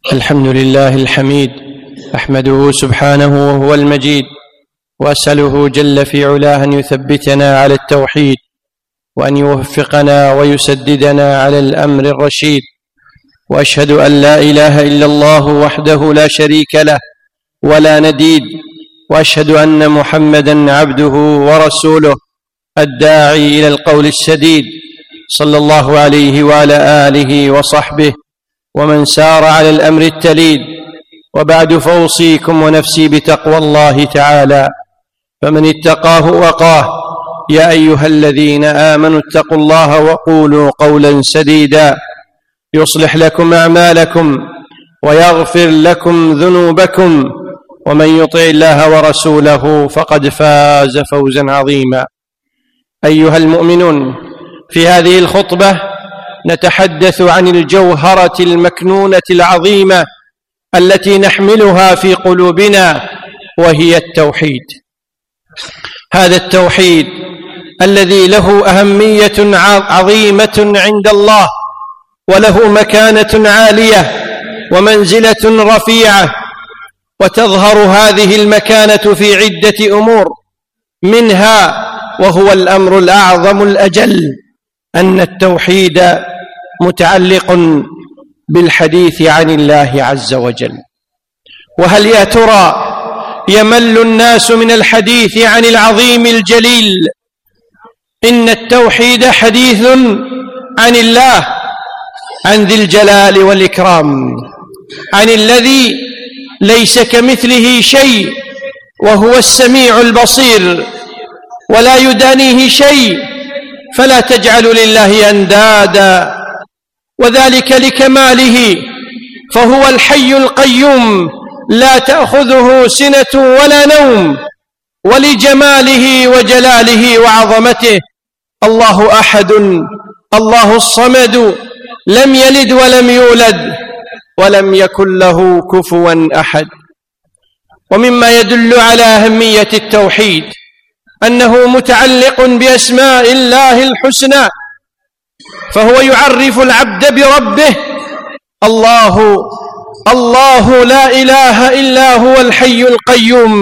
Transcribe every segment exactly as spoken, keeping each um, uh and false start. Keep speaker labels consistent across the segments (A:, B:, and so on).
A: الحمد لله الحميد، أحمده سبحانه وهو المجيد، وأسأله جل في علاه أن يثبتنا على التوحيد، وأن يوفقنا ويسددنا على الأمر الرشيد. وأشهد أن لا إله إلا الله وحده لا شريك له ولا نديد، وأشهد أن محمدًا عبده ورسوله الداعي إلى القول السديد، صلى الله عليه وعلى آله وصحبه ومن سار على الأمر التليد. وبعد، فأوصيكم ونفسي بتقوى الله تعالى، فمن اتقاه وقاه. يا أيها الذين آمنوا اتقوا الله وقولوا قولا سديدا يصلح لكم أعمالكم ويغفر لكم ذنوبكم، ومن يطع الله ورسوله فقد فاز فوزا عظيما. أيها المؤمنون، في هذه الخطبة نتحدث عن الجوهرة المكنونة العظيمة التي نحملها في قلوبنا، وهي التوحيد. هذا التوحيد الذي له أهمية عظيمة عند الله، وله مكانة عالية ومنزلة رفيعة، وتظهر هذه المكانة في عدة أمور، منها وهو الأمر الأعظم الأجل أن التوحيد متعلق بالحديث عن الله عز وجل. وهل يا ترى يمل الناس من الحديث عن العظيم الجليل؟ إن التوحيد حديث عن الله، عن ذي الجلال والإكرام، عن الذي ليس كمثله شيء وهو السميع البصير، ولا يدانيه شيء، فلا تجعلوا لله أندادا، وذلك لكماله، فهو الحي القيوم لا تأخذه سنة ولا نوم، ولجماله وجلاله وعظمته. الله أحد، الله الصمد، لم يلد ولم يولد، ولم يكن له كفوا أحد. ومما يدل على أهمية التوحيد أنه متعلق بأسماء الله الحسنى، فهو يعرف العبد بربه. الله الله لا إله إلا هو الحي القيوم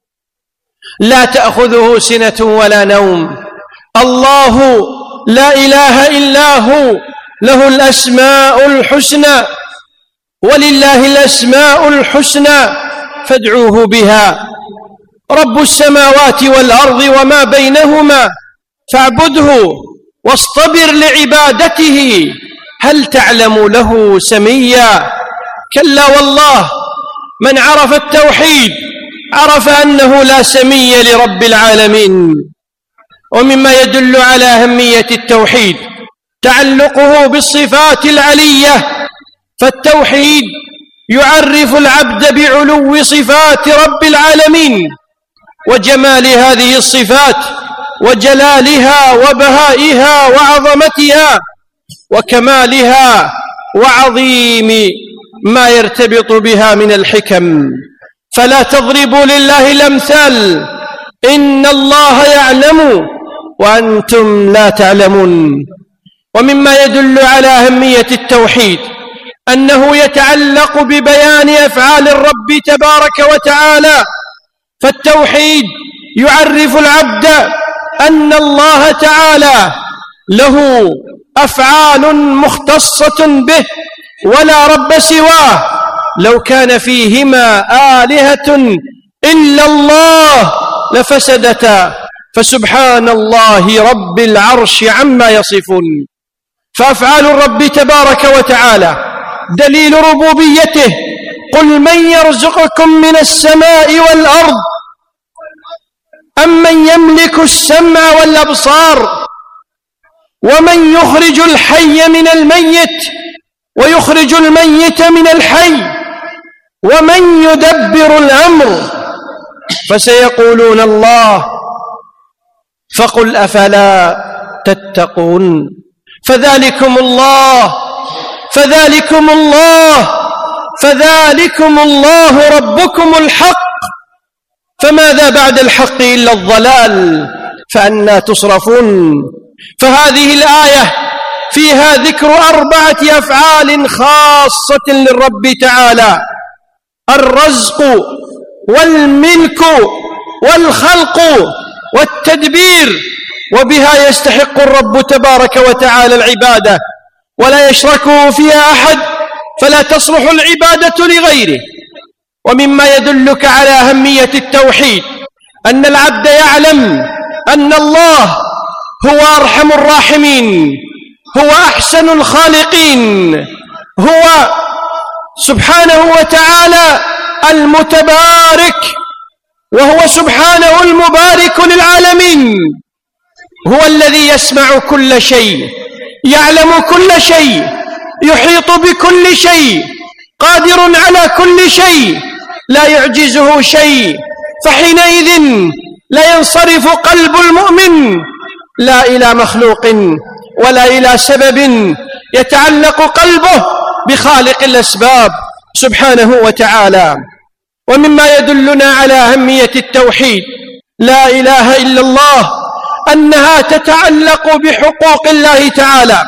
A: لا تأخذه سنة ولا نوم. الله لا إله إلا هو، له الأسماء الحسنى، ولله الأسماء الحسنى فادعوه بها. رب السماوات والأرض وما بينهما فاعبده واصطبر لعبادته، هل تعلم له سميا؟ كلا والله، من عرف التوحيد عرف أنه لا سمي لرب العالمين. ومما يدل على أهمية التوحيد تعلقه بالصفات العلية، فالتوحيد يعرف العبد بعلو صفات رب العالمين، وجمال هذه الصفات، وجلالها وبهائها وعظمتها وكمالها، وعظيم ما يرتبط بها من الحكم. فلا تضربوا لله الأمثال، إن الله يعلم وأنتم لا تعلمون. ومما يدل على أهمية التوحيد أنه يتعلق ببيان أفعال الرب تبارك وتعالى، فالتوحيد يعرف العبد أن الله تعالى له أفعال مختصة به ولا رب سواه. لو كان فيهما آلهة إلا الله لفسدتا، فسبحان الله رب العرش عما يصفون. فأفعال الرب تبارك وتعالى دليل ربوبيته. قل من يرزقكم من السماء والأرض أم من يملك السمع والأبصار ومن يخرج الحي من الميت ويخرج الميت من الحي ومن يدبر الأمر، فسيقولون الله، فقل أفلا تتقون. فذلكم الله فذلكم الله فذلكم الله ربكم الحق، فماذا بعد الحق إلا الضلال، فأنى تصرفون. فهذه الآية فيها ذكر أربعة أفعال خاصة للرب تعالى: الرزق والملك والخلق والتدبير، وبها يستحق الرب تبارك وتعالى العبادة ولا يشركه فيها أحد، فلا تصلح العبادة لغيره. ومما يدلك على أهمية التوحيد أن العبد يعلم أن الله هو أرحم الراحمين، هو أحسن الخالقين، هو سبحانه وتعالى المتبارك، وهو سبحانه المبارك للعالمين، هو الذي يسمع كل شيء، يعلم كل شيء، يحيط بكل شيء، قادر على كل شيء، لا يعجزه شيء. فحينئذ لا ينصرف قلب المؤمن لا إلى مخلوق ولا إلى سبب، يتعلق قلبه بخالق الأسباب سبحانه وتعالى. ومما يدلنا على أهمية التوحيد لا إله إلا الله أنها تتعلق بحقوق الله تعالى.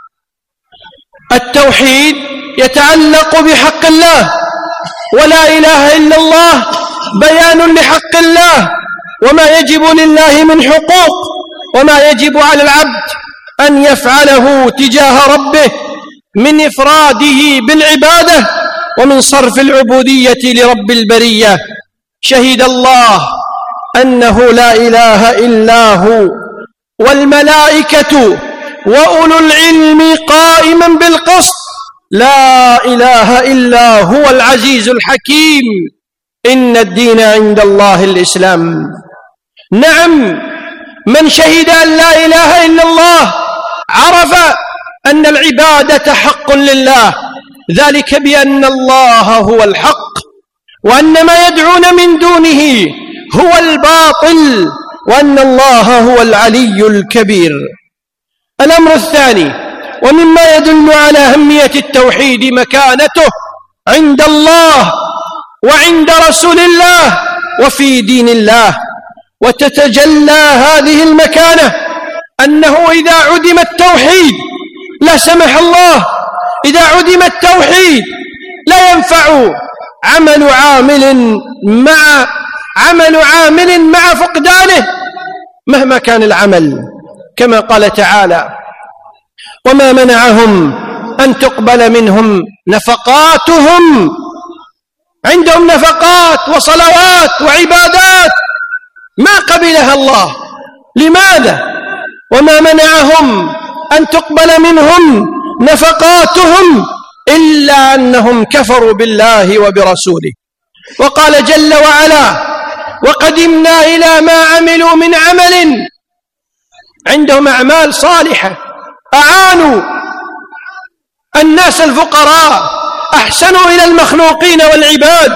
A: التوحيد يتعلق بحق الله، ولا إله إلا الله بيان لحق الله وما يجب لله من حقوق، وما يجب على العبد أن يفعله تجاه ربه من إفراده بالعبادة ومن صرف العبودية لرب البرية. شهد الله أنه لا إله إلا هو والملائكة وأولو العلم قائما بالقسط، لا إله إلا هو العزيز الحكيم، إن الدين عند الله الإسلام. نعم، من شهد أن لا إله إلا الله عرف أن العبادة حق لله، ذلك بأن الله هو الحق، وأن ما يدعون من دونه هو الباطل، وأن الله هو العلي الكبير. الأمر الثاني، ومما يدل على أهمية التوحيد مكانته عند الله وعند رسول الله وفي دين الله. وتتجلى هذه المكانة أنه إذا عدم التوحيد لا سمح الله، إذا عدم التوحيد لا ينفع عمل عامل مع عمل عامل مع فقدانه مهما كان العمل، كما قال تعالى: وما منعهم أن تقبل منهم نفقاتهم. عندهم نفقات وصلوات وعبادات ما قبلها الله، لماذا؟ وما منعهم أن تقبل منهم نفقاتهم إلا أنهم كفروا بالله وبرسوله. وقال جل وعلا: وقدمنا إلى ما عملوا من عمل. عندهم أعمال صالحة، أعانوا الناس الفقراء، أحسنوا إلى المخلوقين والعباد.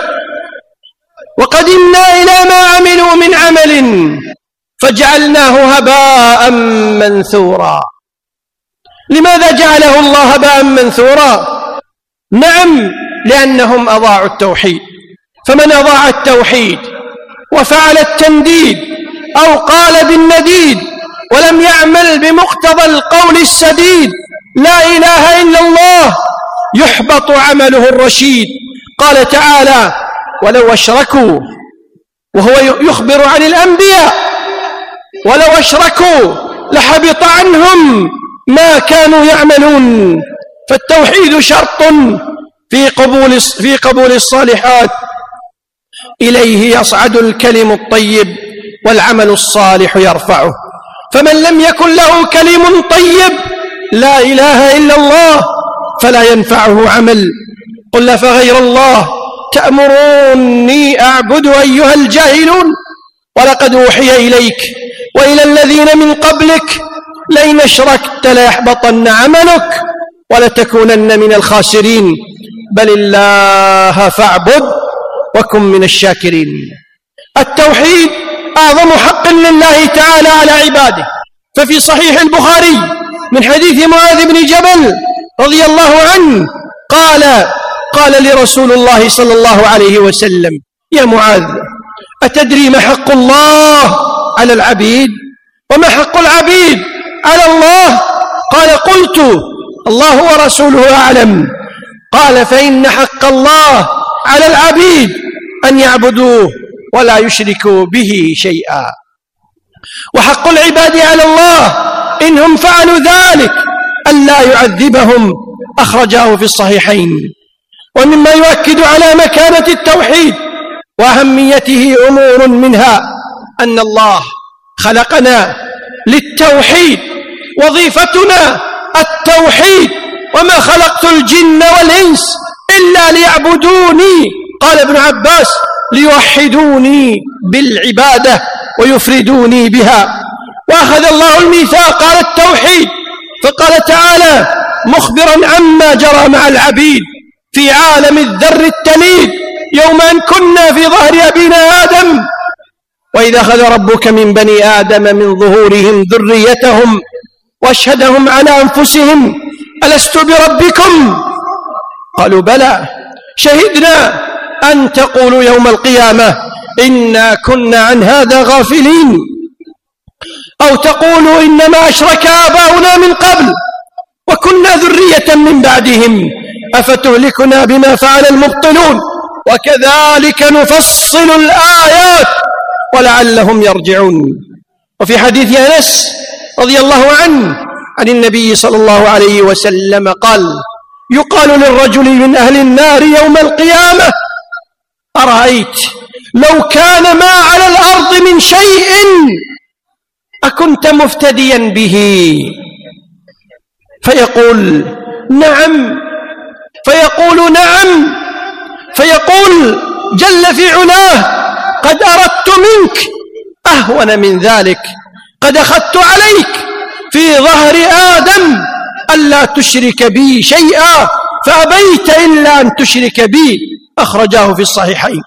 A: وقدمنا إلى ما عملوا من عمل فجعلناه هباء منثورا. لماذا جعله الله هباء منثورا؟ نعم، لأنهم أضاعوا التوحيد. فمن أضاع التوحيد وفعل التنديد أو قال بالنديد ولم يعمل بمقتضى القول السديد لا إله إلا الله يحبط عمله الرشيد. قال تعالى: ولو أشركوا، وهو يخبر عن الأنبياء، ولو أشركوا لحبط عنهم ما كانوا يعملون. فالتوحيد شرط في قبول في قبول الصالحات، إليه يصعد الكلم الطيب والعمل الصالح يرفعه. فمن لم يكن له كلم طيب لا إله إلا الله فلا ينفعه عمل. قل فغير الله تأمروني أعبد أيها الجاهلون ولقد أوحي إليك وإلى الذين من قبلك لئن أشركت ليحبطن عملك ولتكونن من الخاسرين بل الله فاعبد وكن من الشاكرين. التوحيد أعظم حق لله تعالى على عباده. ففي صحيح البخاري من حديث معاذ بن جبل رضي الله عنه قال قال لرسول الله صلى الله عليه وسلم: يا معاذ، أتدري ما حق الله على العبيد وما حق العبيد على الله؟ قال قلت الله ورسوله أعلم. قال فإن حق الله على العبيد أن يعبدوه ولا يشركوا به شيئا، وحق العباد على الله إنهم فعلوا ذلك ألا يعذبهم. أخرجاه في الصحيحين. ومما يؤكد على مكانة التوحيد وأهميته أمور منها أن الله خلقنا للتوحيد، وظيفتنا التوحيد، وما خلقت الجن والإنس إلا ليعبدوني. قال ابن عباس ليوحدوني بالعبادة ويفردوني بها. وأخذ الله الميثاق على التوحيد فقال تعالى مخبرا عما جرى مع العبيد في عالم الذر التليد يوم أن كنا في ظهر أبينا آدم وإذا أخذ ربك من بني آدم من ظهورهم ذريتهم واشهدهم على أنفسهم ألست بربكم قالوا بلى شهدنا أن تقولوا يوم القيامة إنا كنا عن هذا غافلين، أو تقولوا إنما أشرك آباؤنا من قبل وكنا ذرية من بعدهم أفتهلكنا بما فعل المبطلون وكذلك نفصل الآيات ولعلهم يرجعون. وفي حديث أنس رضي الله عنه عن النبي صلى الله عليه وسلم قال يقال للرجل من أهل النار يوم القيامة أرأيت لو كان ما على الأرض من شيء أكنت مفتديا به؟ فيقول نعم، فيقول نعم، فيقول جل في علاه قد أردت منك أهون من ذلك، قد أخذت عليك في ظهر آدم ألا تشرك بي شيئا فأبيت إلا أن تشرك بي. أخرجاه في الصحيحين.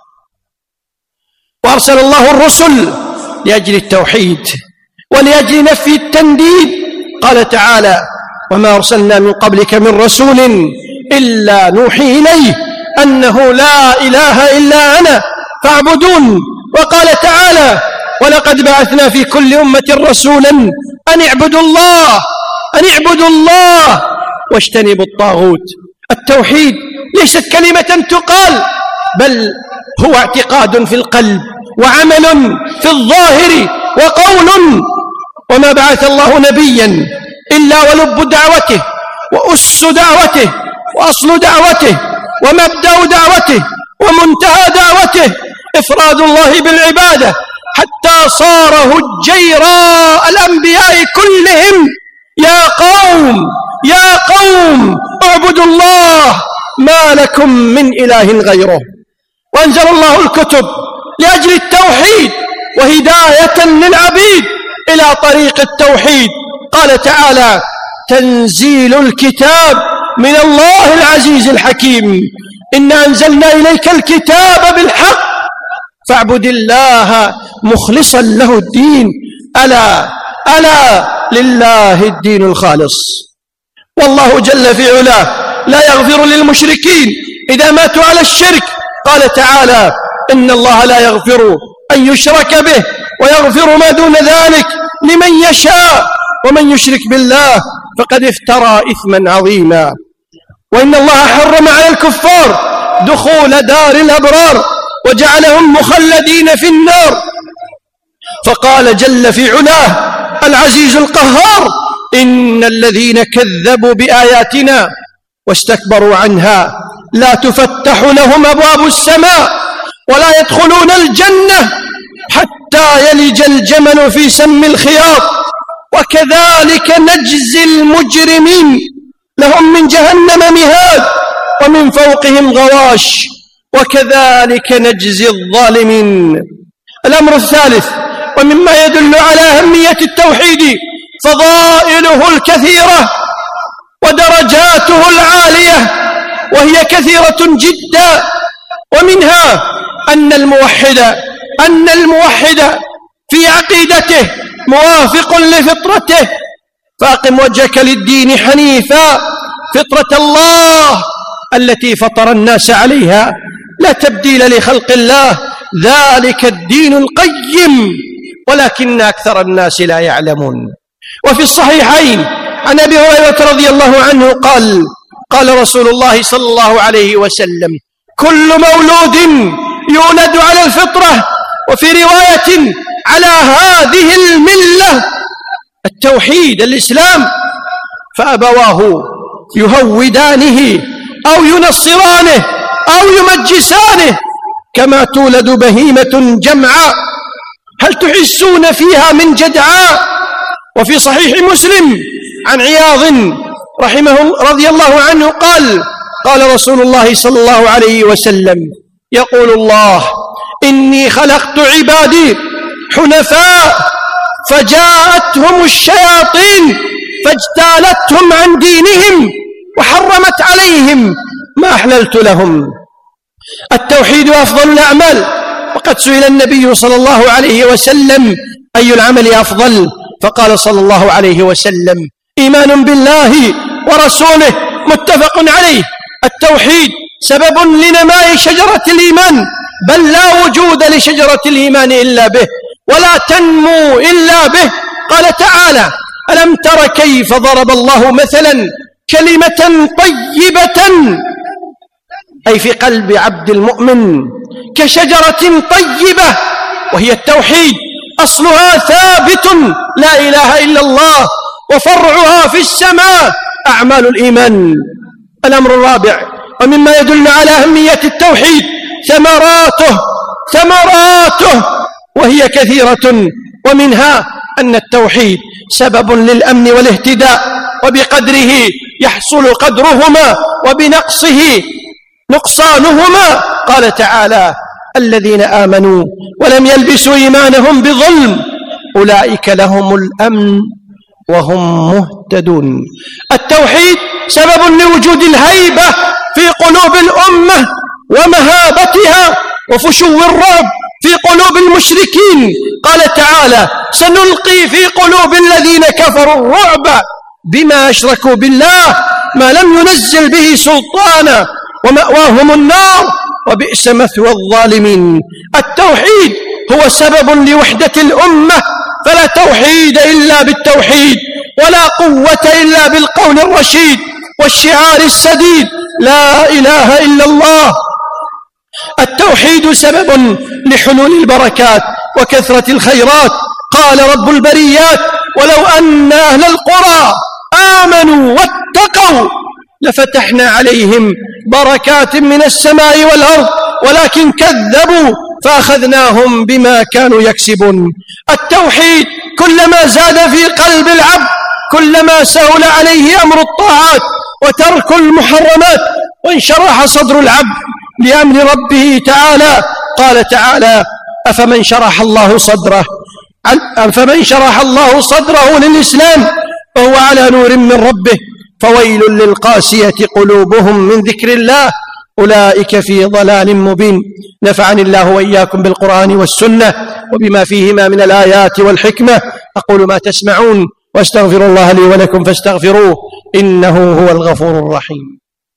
A: وأرسل الله الرسل لأجل التوحيد ولأجل نفي التنديد. قال تعالى وما أرسلنا من قبلك من رسول إلا نوحي إليه أنه لا إله إلا أنا فاعبدون. وقال تعالى ولقد بعثنا في كل أمة رسولا أن اعبدوا الله أن اعبدوا الله واجتنبوا الطاغوت. التوحيد ليست كلمة تقال بل هو اعتقاد في القلب وعمل في الظاهر وقول. وما بعث الله نبيا إلا ولب دعوته وأس دعوته وأصل دعوته ومبدأ دعوته ومنتهى دعوته إفراد الله بالعبادة حتى صار هجيراء الأنبياء كلهم يا قوم يا قوم اعبدوا الله ما لكم من إله غيره. وأنزل الله الكتب لأجل التوحيد وهداية للعبيد إلى طريق التوحيد. قال تعالى تنزيل الكتاب من الله العزيز الحكيم إنا أنزلنا إليك الكتاب بالحق فاعبد الله مخلصا له الدين ألا ألا لله الدين الخالص. والله جل في علاه لا يغفر للمشركين إذا ماتوا على الشرك. قال تعالى إن الله لا يغفر أن يشرك به ويغفر ما دون ذلك لمن يشاء ومن يشرك بالله فقد افترى إثما عظيما. وإن الله حرم على الكفار دخول دار الأبرار وجعلهم مخلدين في النار. فقال جل في علاه العزيز القهار إن الذين كذبوا بآياتنا واستكبروا عنها لا تفتح لهم أبواب السماء ولا يدخلون الجنة حتى يلج الجمل في سم الخياط وكذلك نجزي المجرمين لهم من جهنم مهاد ومن فوقهم غواش وكذلك نجزي الظالمين. الأمر الثالث ومما يدل على أهمية التوحيد فضائله الكثيرة ودرجاته العالية وهي كثيرة جدا. ومنها أن الموحد أن الموحد في عقيدته موافق لفطرته فأقم وجهك للدين حنيفا فطرة الله التي فطر الناس عليها لا تبديل لخلق الله ذلك الدين القيم ولكن أكثر الناس لا يعلمون. وفي الصحيحين عن أبي هريرة رضي الله عنه قال قال رسول الله صلى الله عليه وسلم: كل مولود يولد على الفطرة، وفي رواية على هذه الملة، التوحيد الإسلام، فأبواه يهودانه أو ينصرانه أو يمجسانه كما تولد بهيمة جمعاء، هل تحسون فيها من جدعاء؟ وفي صحيح مسلم عن عياض رحمه رضي الله عنه قال قال رسول الله صلى الله عليه وسلم: يقول الله: إني خلقت عبادي حنفاء فجاءتهم الشياطين فاجتالتهم عن دينهم وحرمت عليهم ما أحللت لهم. التوحيد أفضل الأعمال، وقد سئل النبي صلى الله عليه وسلم: أي العمل أفضل؟ فقال صلى الله عليه وسلم: إيمان بالله ورسوله، متفق عليه. التوحيد سبب لنماء شجرة الإيمان، بل لا وجود لشجرة الإيمان إلا به، ولا تنمو إلا به. قال تعالى: ألم تر كيف ضرب الله مثلا كلمة طيبة، أي في قلب عبد المؤمن، كشجرة طيبة وهي التوحيد، أصلها ثابت لا إله إلا الله، وفرعها في السماء أعمال الإيمان. الأمر الرابع، ومما يدل على أهمية التوحيد ثمراته ثمراته وهي كثيرة، ومنها أن التوحيد سبب للأمن والاهتداء، وبقدره يحصل قدرهما وبنقصه نقصانهما. قال تعالى: الذين آمنوا ولم يلبسوا إيمانهم بظلم أولئك لهم الأمن وهم مهتدون. التوحيد سبب لوجود الهيبة في قلوب الأمة ومهابتها وفشو الرعب في قلوب المشركين. قال تعالى: سنلقي في قلوب الذين كفروا الرعب بما أشركوا بالله ما لم ينزل به سلطانا ومأواهم النار وبئس مثوى الظالمين. التوحيد هو سبب لوحدة الأمة، فلا توحيد إلا بالتوحيد، ولا قوة إلا بالقول الرشيد والشعار السديد: لا إله إلا الله. التوحيد سبب لحلول البركات وكثرة الخيرات. قال رب البريات: ولو أن أهل القرى آمنوا واتقوا لفتحنا عليهم بركات من السماء والأرض ولكن كذبوا فأخذناهم بما كانوا يكسبون. التوحيد كلما زاد في قلب العبد كلما سهل عليه أمر الطاعات وترك المحرمات، وانشرح صدر العبد لأمر ربه تعالى. قال تعالى: أفمن شرح الله صدره أفمن شرح الله صدره للإسلام فهو على نور من ربه فويل للقاسية قلوبهم من ذكر الله أولئك في ضلال مبين. نفعني الله وإياكم بالقرآن والسنة وبما فيهما من الآيات والحكمة. أقول ما تسمعون واستغفر الله لي ولكم فاستغفروه إنه هو الغفور الرحيم.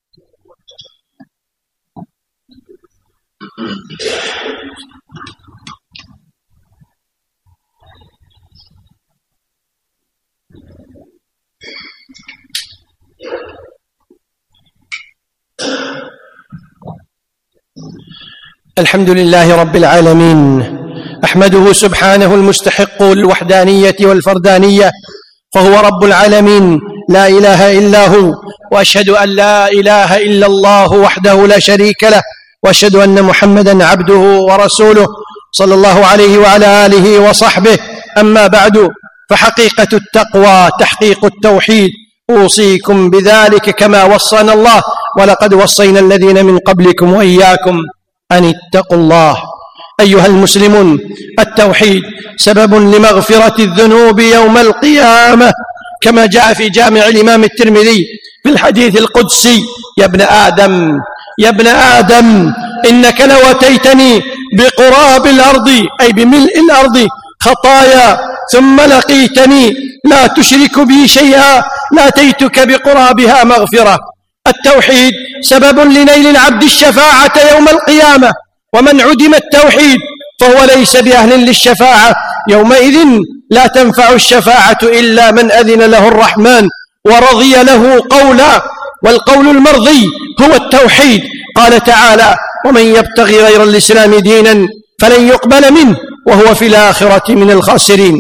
A: الحمد لله رب العالمين، أحمده سبحانه المستحق للوحدانية والفردانية، فهو رب العالمين لا إله إلا هو، وأشهد أن لا إله إلا الله وحده لا شريك له، وأشهد أن محمدًا عبده ورسوله صلى الله عليه وعلى آله وصحبه. أما بعد، فحقيقة التقوى تحقيق التوحيد، أوصيكم بذلك كما وصانا الله: ولقد وصينا الذين من قبلكم وإياكم أن اتقوا الله. أيها المسلمون، التوحيد سبب لمغفرة الذنوب يوم القيامة، كما جاء في جامع الإمام الترمذي في الحديث القدسي: يا ابن آدم يا ابن آدم إنك لو أتيتني بقراب الأرض، أي بملء الأرض خطايا، ثم لقيتني لا تشرك بي شيئا لاتيتك بقرابها مغفرة. التوحيد سبب لنيل العبد الشفاعة يوم القيامة، ومن عدم التوحيد فهو ليس بأهل للشفاعة، يومئذ لا تنفع الشفاعة إلا من أذن له الرحمن ورضي له قولا، والقول المرضي هو التوحيد. قال تعالى: ومن يبتغي غير الإسلام دينا فلن يقبل منه وهو في الآخرة من الخاسرين.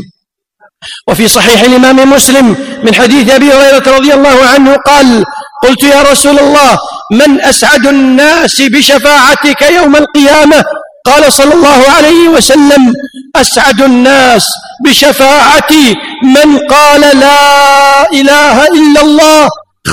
A: وفي صحيح الإمام مسلم من حديث أبي هريرة رضي الله عنه قال: قلت يا رسول الله من أسعد الناس بشفاعتك يوم القيامة؟ قال صلى الله عليه وسلم: أسعد الناس بشفاعتي من قال لا إله إلا الله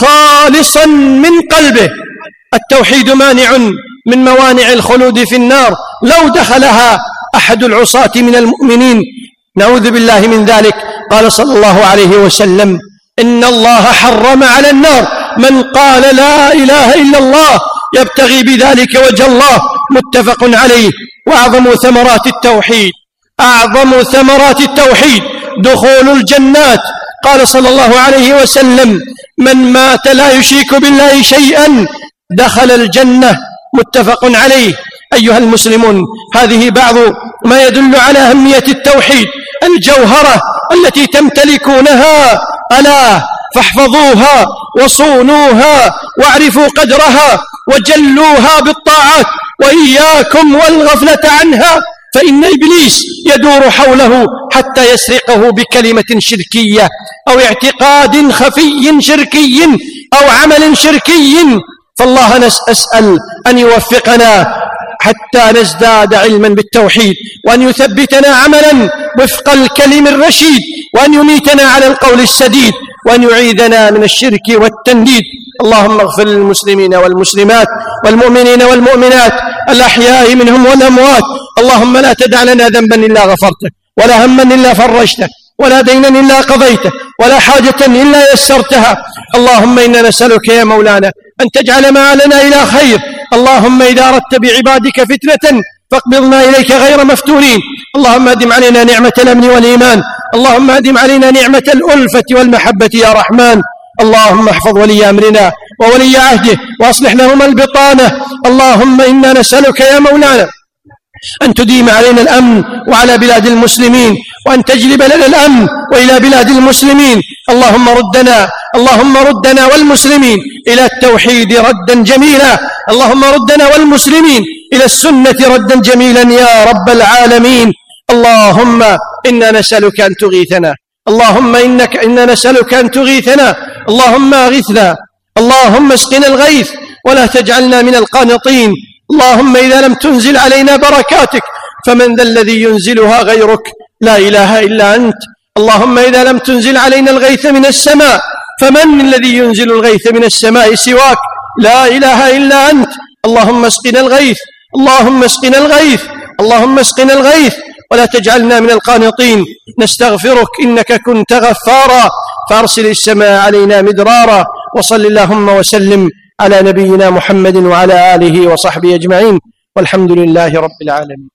A: خالصا من قلبه. التوحيد مانع من موانع الخلود في النار لو دخلها أحد العصاة من المؤمنين، نعوذ بالله من ذلك. قال صلى الله عليه وسلم: إن الله حرم على النار من قال لا إله إلا الله يبتغي بذلك وجه الله، متفق عليه. وأعظم ثمرات التوحيد أعظم ثمرات التوحيد دخول الجنات. قال صلى الله عليه وسلم: من مات لا يشرك بالله شيئا دخل الجنة، متفق عليه. أيها المسلمون، هذه بعض ما يدل على أهمية التوحيد، الجوهرة التي تمتلكونها، ألا فاحفظوها وصونوها واعرفوا قدرها وجلوها بالطاعات، وإياكم والغفلة عنها، فإن إبليس يدور حوله حتى يسرقه بكلمة شركية أو اعتقاد خفي شركي أو عمل شركي. فالله نسأل أن يوفقنا حتى نزداد علما بالتوحيد، وأن يثبتنا عملا وفق الكلم الرشيد، وأن يميتنا على القول السديد، وأن يعيذنا من الشرك والتنديد. اللهم اغفر للمسلمين والمسلمات والمؤمنين والمؤمنات الأحياء منهم والأموات. اللهم لا تدع لنا ذنبا إلا غفرته، ولا هما إلا فرجته، ولا دينا إلا قضيته، ولا حاجة إلا يسرتها. اللهم إنا نسألك يا مولانا أن تجعل مآلنا إلى خير. اللهم إذا أردت بعبادك فتنة فاقبضنا إليك غير مفتونين. اللهم أدم علينا نعمة الأمن والإيمان، اللهم أدم علينا نعمة الألفة والمحبة يا رحمن. اللهم احفظ ولي أمرنا وولي عهده وأصلح لهما البطانة. اللهم إنا نسألك يا مولانا أن تديم علينا الأمن وعلى بلاد المسلمين، وأن تجلب لنا الأمن وإلى بلاد المسلمين. اللهم ردنا اللهم ردنا والمسلمين إلى التوحيد ردا جميلا، اللهم ردنا والمسلمين إلى السنة ردا جميلا يا رب العالمين. اللهم إنا نسألك أن تغيثنا، اللهم إنك إنا نسألك أن تغيثنا. اللهم أغثنا، اللهم اسقنا الغيث ولا تجعلنا من القانطين. اللهم إذا لم تنزل علينا بركاتك فمن ذا الذي ينزلها غيرك؟ لا إله إلا أنت. اللهم إذا لم تنزل علينا الغيث من السماء فمن الذي ينزل الغيث من السماء سواك؟ لا إله إلا أنت. اللهم اسقنا الغيث، اللهم اسقنا الغيث، اللهم اسقنا الغيث ولا تجعلنا من القانطين. نستغفرك إنك كنت غفارا، فأرسل السماء علينا مدرارا. وصل اللهم وسلم على نبينا محمد وعلى آله وصحبه أجمعين، والحمد لله رب العالمين.